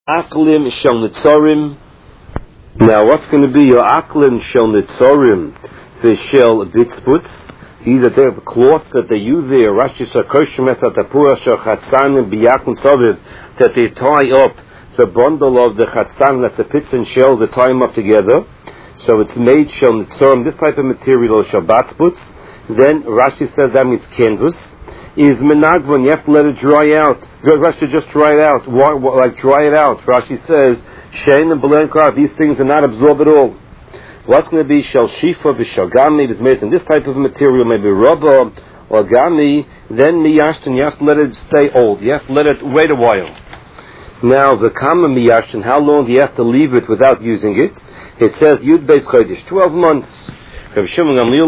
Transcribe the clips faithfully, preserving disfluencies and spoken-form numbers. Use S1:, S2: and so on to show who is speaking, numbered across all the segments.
S1: Aklim shel nitzorim. Now, what's going to be your aklim shel nitzorim v'shel bitzputz? These are the cloths that they use there. Rashi Sakoshim Esatapura Shachatzanim Biyakun Saviv, that they tie up the bundle of the chatzan, that's the pits and shells, they tie them up together. So it's made shel nitzorim, this type of material, shabbatzputz. Then Rashi says that means canvas. Is menagvon, you have to let it dry out. Rashi just dry it out. Why, like dry it out. Rashi says, shein and belenkar, these things are not absorbed at all. What's going to be shel shifa v'shel gami? It is made in this type of material, maybe rubber or gami. Then miyashtin, you have to let it stay old. You have to let it wait a while. Now the kama miyashtin, how long do you have to leave it without using it? It says yud beis chodesh, twelve months. You have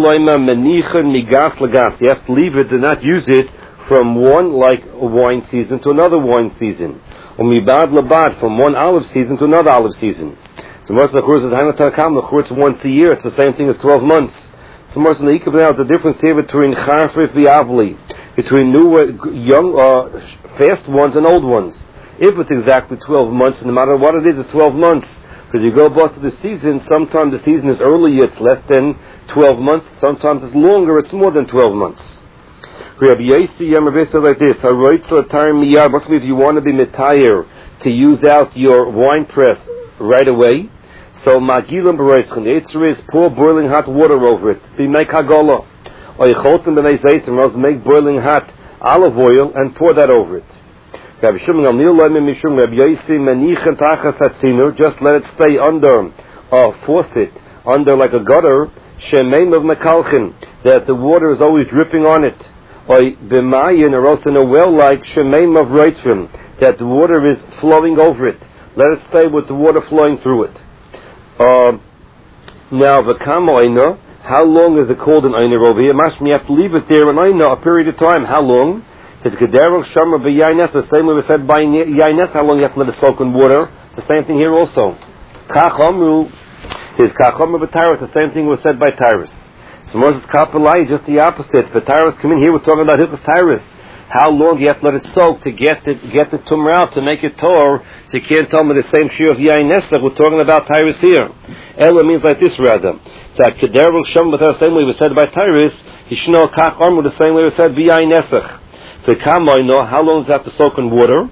S1: to leave it and not use it from one like wine season to another wine season, or mibad labad, from one olive season to another olive season. So most of the church is the it's once a year. It's the same thing as twelve months. So most of the ikab, the difference here between charfif v'avli, between new, uh, young, uh, fast ones and old ones. If it's exactly twelve months, no matter what it is, it's twelve months. Because you go back to the season, sometimes the season is earlier, it's less than twelve months. Sometimes it's longer, it's more than twelve months. Rabbi Yossi Yamar said like this: what's if you want to be metayer to use out your wine press right away? So magilam bereischen, the answer is pour boiling hot water over it. Be make hagola, or yicholtem b'nei zeisim, or make boiling hot olive oil and pour that over it. Rabbi Shimon Gamliel Loimim Mishum Rabbi Yossi menichem tachas hatzinu, just let it stay under a faucet, under like a gutter, shemeim of mekalchin, that the water is always dripping on it. Or b'mayin, or else in a well like shemeim of reitzrim, that the water is flowing over it. Let it stay with the water flowing through it. Uh, now, v'kama oina, how long is it called an oina over here? Mashmi, you have to leave it there an oina, a period of time. How long? It's gederach shamar b'yaynes, the same way we said by yaynes, how long you have to let it soak in water. The same thing here also. Kach omru is kach omru b'tyrus, the same thing was said by Tyrus. So Moses kapalai, just the opposite. But Tyrus come in here, we're talking about Hilchos Tyrus. How long do you have to let it soak to get the get the tumor out, to make it tor? So you can't tell me the same shiur as yayin nesach. We're talking about Tyrus here. Ella means like this rather. That kederach sham, the same way was said by Tyrus. Yishno kach armor, the same way was said by yayin nesach. For kamoy no, how long does it have to soak in water?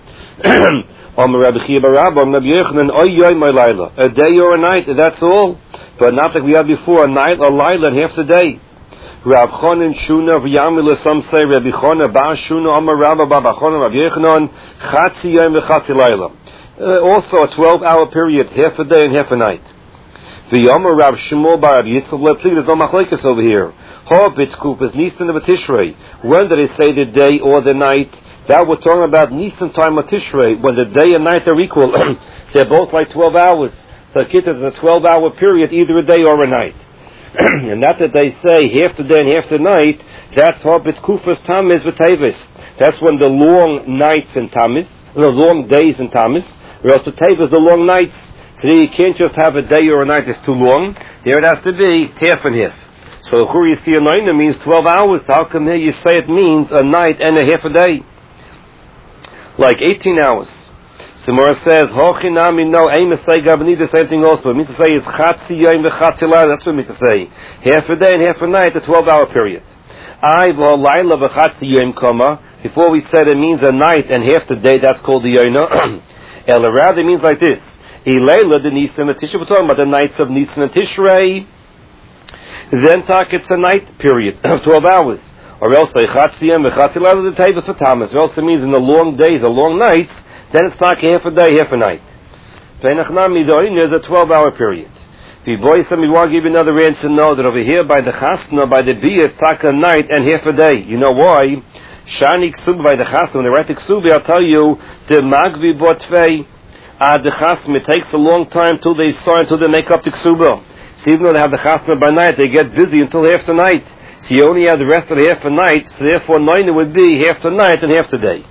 S1: A day or a night, that's all. But not like we had before, a night, a laila, and half the day. Rav Chonin Shuna v'Yamila, some say Rabbi Chona Ba Shuna Amar Rabba Baba Chona Rav Yechanan Chatzi Yom v'Chatzi Laila. Also a twelve-hour period, half a day and half a night. V'Yamar Rav Shmuel Bar Rav Yitzchak. Let's see, there's no machlekes over here. Ha Bitzkup is Nisan of Tishrei. When did it say the day or the night? That we're talking about Nisan time of Tishrei, when the day and night are equal. They're both like twelve hours. So it is a twelve-hour period, either a day or a night. And not that they say half the day and half the night, that's Hobbit Kufas Tammuz v'Tevis. That's when the long nights in Tammuz, the long days in Tammuz, or else the Tevis, the long nights. So you can't just have a day or a night that's too long. There it has to be half and half. So the Chur Yisir Noina means twelve hours. How come here you say it means a night and a half a day? Like eighteen hours. Samora says, Hochinami no, aim to say Gabani, the same thing also. It means to say it's Chatzi Yom v'Chatzi Laila, that's what it means to say. Half a day and half a night, a twelve-hour period. I v'Laila v'Chatzi Yom Koma, before we said it means a night and half the day, that's called the Yona. El rather means like this. Ilayla the Nisan and Tishrei, we're talking about the nights of Nisan and Tishrei. Then talk, it's a night period of twelve hours. Or else say Chatzi Yom v'Chatzi Laila, the Tevis of Tammuz. It also means in the long days, the long nights, then it's like half a day, half a night. There's a twelve-hour period. If you boys me want to give you another answer, know that over here by the chasna, by the bia, it's like a night and half a day. You know why? Shani ksuba by the chasna, when they write the ksubi, I'll tell you, the magvi botvei, ah, the chasna, it takes a long time till they sign, until they make up the ksuba. So even though they have the chasna by night, they get busy until half the night. So you only have the rest of the half the night, so therefore nine would be half the night and half the day.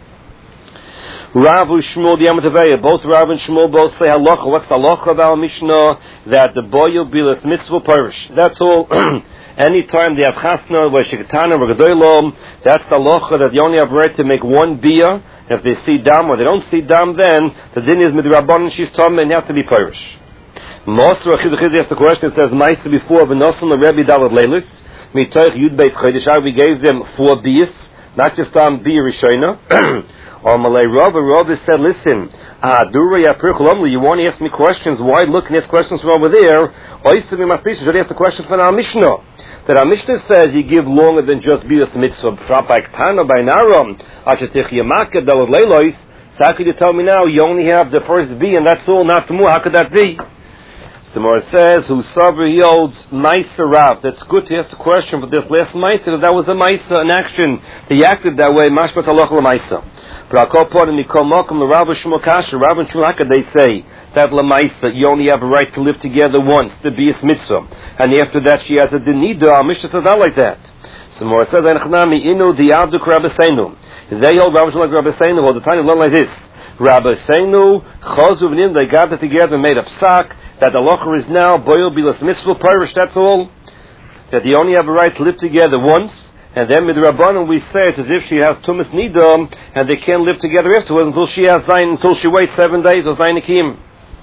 S1: Rav and Shmuel the Yamatavaya, both Rav and Shmuel both say halacha. What's the halacha of our Mishnah? That the boyel bilas mitzvah parish. That's all. Anytime they have chasna, where shekatana, or gedoylom, that's the halacha that you only have right to make one bia, If they see dam or they don't see dam, then the din is midrabanan she's tum and you have to be pirish. Mosra Chizuchiz asked the question. It says Ma'isa before v'nosan l'Rebbe Dalad Leilis mitoich Yud Beis Chodesh. We gave them four bias, not just on um, biya rishona. Or Malay Rav, Rav said, listen, Adura Yapir you want to ask me questions? Why look and ask questions from over there? Oyster mi maslish, should ask the questions from our Mishnah. That our Mishnah says you give longer than just bias mitzvah. By Ktana, by Naram, Achetich Yamaka, Dalad Leilis. So how could you tell me now you only have the first B and that's all, not more? How could that be? The Gemara says, who Sabra, he holds Maisa Rav. That's good to ask the question, but this last Maisa, that was a Maisa in action. He acted that way, Mashmat Allah Maisa. But I'll call upon him, he called Malcolm, the Rav Shmokasha, Rav and Shulaka, they say, that Lamaisa, you only have a right to live together once, the Bias Mitzvah. And after that, she has a Denida, our Mishnah says not like that. So the Gemara says, Enechnami, Inu, the Abduk Rabbeinu. They hold Rav Shulaka Rabbeinu, all the time, they learn like this. Rabbeinu, Chazu v'nim, they gathered together and made a psak, that the locher is now boil bilas mitzvah parish. That's all. That they only have a right to live together once, and then with the Rabbanon we say it's as if she has tumas nidam, and they can't live together afterwards until she has zayin, until she waits seven days or zayin akim.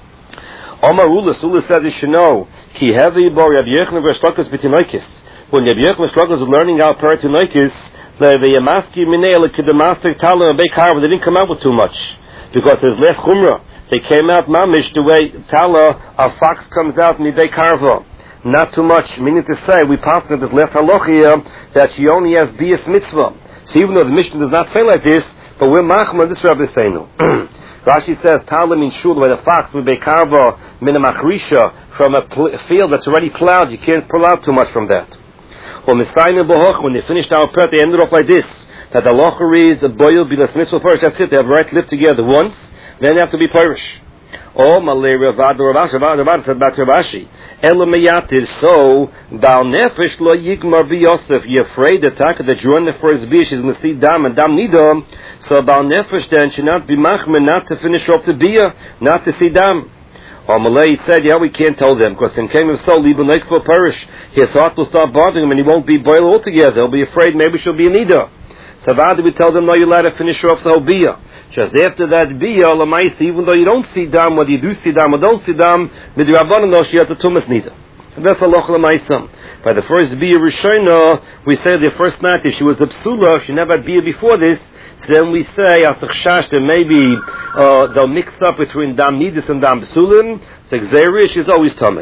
S1: Omar Ulas Ulas says you should know ki heavy bar Rabbi Yochanan v'Shlokas b'tinoikis. When Rabbi Yochanan v'Shlokas was learning out paratinoikis, the Yamaski minei l'kedamaster tala and beikar, they didn't come out with too much because there's less chumrah. They came out mamish the way tala, a fox comes out midei karva. Not too much, meaning to say, we pass that there's less halacha that she only has bias mitzvah. So even though the Mishnah does not say like this, but we're machma, this Rabbi Seinu. Rashi says, tala means shul, where the fox midei karva, min machrisha, from a pl- field that's already plowed, you can't pull out too much from that. Well, when they finished our prayer, they ended off like this, that the halacha is a boil bilas mitzvah first, that's it, they have a right to live together once, then you have to be Pirish. Oh, Malay Ravad Ravash, Ravad said back to Ravashi. Elameyatir, so, Dal Nefesh lo Yigmar bi Yosef, you're afraid that Taka, that you're in the first Bia, she's going to see Dam and Dam Nidam, so Dal Nefesh then should not be Machman, not to finish off the Bia, not to see Dam. Oh, Malay said, yeah, we can't tell them, because in came of so, Liban Lake for Pirish, his heart will start bothering him, and he won't be boiled altogether. He'll be afraid maybe she'll be a Nida. So why do we tell them, no, you're allowed to finish off the whole Bia? Just after that Bia, Lamaisi, even though you don't see Dam, whether you do see Dam or don't see Dam, with the Rabbanon, no, she has a Tumas Nida. And that's Allah Lamaisam. By the first Bia Rishona, we say the first night, if she was a Psula, she never had Bia before this, so then we say, Asach Shash, that maybe uh, they'll mix up between Dam Nidus and Dam Psulim, so Xerish is always Tomei.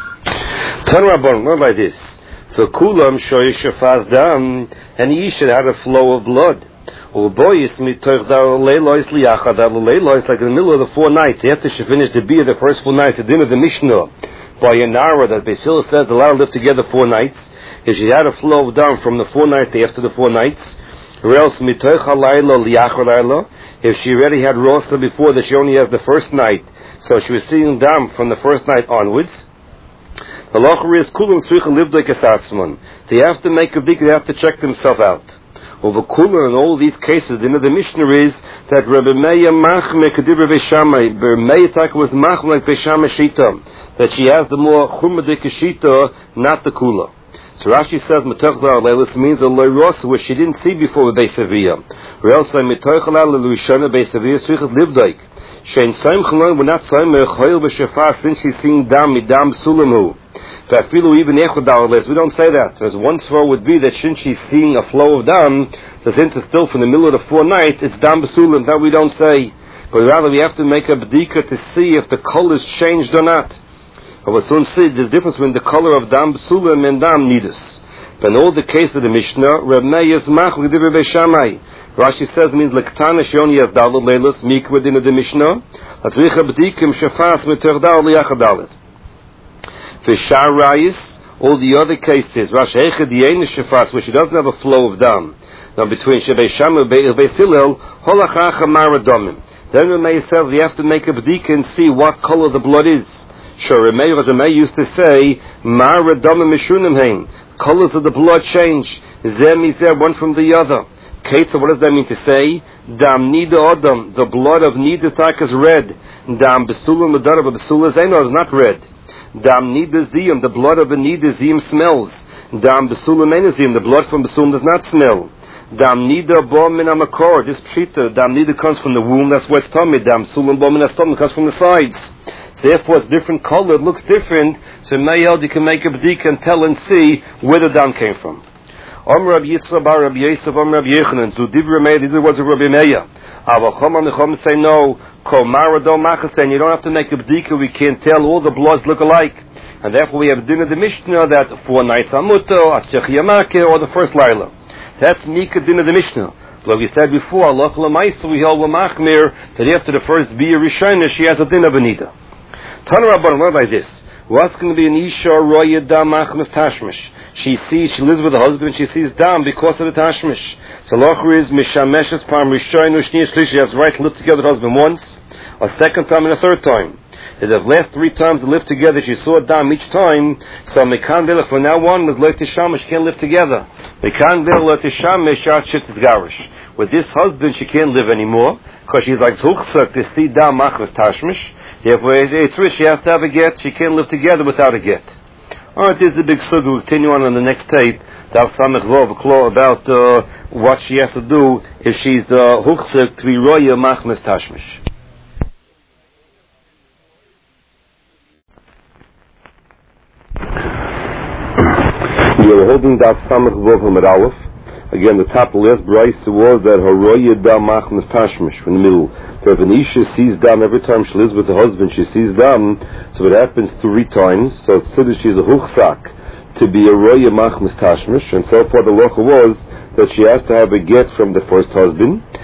S1: Turn Rabbanon, not like this. For Kulam, Shoy Shafaz Dam, and he should have a flow of blood. Or boys, mitoich dar leilois liachad dar leilois, like in the middle of the four nights, after she finished the beer, the first four nights, the dinner of the Mishnah, by an hour that Basil says allowed to live together four nights, if she had a flow of down from the four nights to after the four nights, or else mitoich halaylo liachad darlo, if she already had rosa before that she only has the first night, so she was seeing down from the first night onwards. The locher is kulam tzricha lived like a satsman. They have to make a big, they have to check themselves out. Over Kula in all these cases, the end of the Mishnah is that Rabbi Meir Machme Kedir Rabbi Shammai, Rabbi Meir was Machme like Beishamai Shita, that she has the more Chumadik Shita, not the Kula. So Rashi says Metoch Dar Leilis means a Leiros, which she didn't see before with Beisaviyah. Or else Metoch Dar Leilushana Beisaviyah Srichat Livdaik. Shein Saim Chalon, we're not Saim Mechoil B'Shafar since she's seeing Dam Midam Sulamu. Even we don't say that. There's one svara would be that since she's seeing a flow of dam, the since it's still from the middle of the four nights, it's dam basulim. That we don't say, but rather we have to make a bdika to see if the color is changed or not. But we'll soon see there's a difference between the color of dam basulim and dam nidus. But in all the case of the Mishnah, Reb Meir is mach with Rabbi Shammai. Rashi says means lektana she only has dalad leilos mikra din of the Mishnah. Atzricha bdikim shafas mitoch dal liyachad dalet. For Shar Rayis, all the other cases, Rash Echad Yein Shafas, where she doesn't have a flow of dam. Now between Shebei Shammai and Beis Hillel, Holachacha Maradomim. Then Ramey says we have to make a bdika and see what color the blood is. Sure, Ramey, as Ramey used to say, Maradomim Mishunim Hein. Colors of the blood change. Zem is there, one from the other. Ketza, what does that mean to say? Dam Nida Odom, the blood of Nida Tak is red. Dam Besulam Madara, but Besula Zeno is not red. Dam Nidazim, the blood of a Nidazim smells. Dam Besulam Enazim, the blood from Besulam does not smell. Dam nida bo min amakor. This pshita, dam nida comes from the womb. That's what's tummy. Dam sulam bo min astom comes from the sides. So therefore, it's different color. It looks different. So mayel you can make a bdika and tell and see where the dam came from. Om Rabbi Yitzchak bar Rabbi Yosef Om Rabbi Yechanan. So Dibra Meir. This was a Rabbi Meir. Avachom Amichom say no. Kol Marado Machasen. You don't have to make a bdika. We can't tell all the bloods look alike. And therefore we have din of the Mishnah that four nights amuto, aschech yamake, or the first laila. That's Mika din of the Mishnah. Like we said before, Allah Lamaisa, we held Lamachmir, that after the first Biyah Rishonah, she has a din of Anita. Tana Rabban learned like this. What's going to be an Isha Roya Dam Machmas Tashmish? She sees, she lives with her husband, and she sees Dam because of the Tashmish. So Lochur is Mishameshes Pam Rishonah Shniya Shlish. She has the right to live together with her husband once, a second time, and a third time. That the last three times they lived together, she saw Dam each time. So Mekan Velach from now on was Leut Tishamish, she can't live together. Mekan Velach Tishamish Shat Shit Garish. With this husband, she can't live anymore because she's like Zuchsak to see Dam Machmas Tashmish. Therefore, it's rich. She has to have a get. She can't live together without a get. All right, this is the big suga. We'll continue on on the next tape. Daf Samech Vov about uh, what she has to do if she's Zuchsak to be Roya Machmas Tashmish. We are holding Daf Samech Vov Amud Aleph. Again, the top last brayse was that Haroya Dam Machmas Tashmish from the middle. So if an Isha sees Dam every time she lives with her husband, she sees Dam, so it happens three times. So it's said that she's a Huchsak to be a Roya Machmas Tashmish, and so far the locha was that she has to have a get from the first husband.